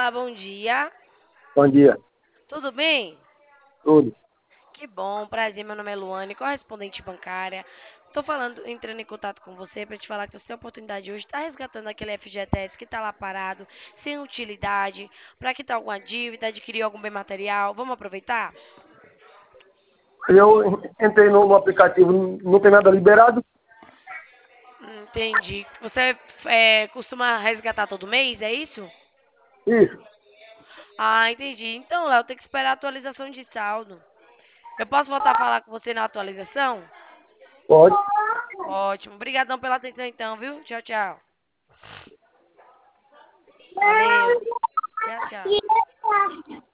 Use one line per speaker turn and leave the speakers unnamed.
Olá, bom dia.
Bom dia.
Tudo bem?
Tudo.
Que bom, prazer. Meu nome é Luane, correspondente bancária. Estou falando, entrando em contato com você para te falar que você tem a oportunidade hoje de estar resgatando aquele FGTS que está lá parado, sem utilidade, para quitar alguma dívida, adquirir algum bem material. Vamos aproveitar?
Eu entrei no aplicativo, não tem nada liberado?
Entendi. Você costuma resgatar todo mês, é isso?
Isso.
Ah, entendi. Então, Léo, tem que esperar a atualização de saldo. Eu posso voltar a falar com você na atualização?
Pode.
Ótimo. Obrigadão pela atenção então, viu? Tchau, tchau. Valeu. Tchau, tchau.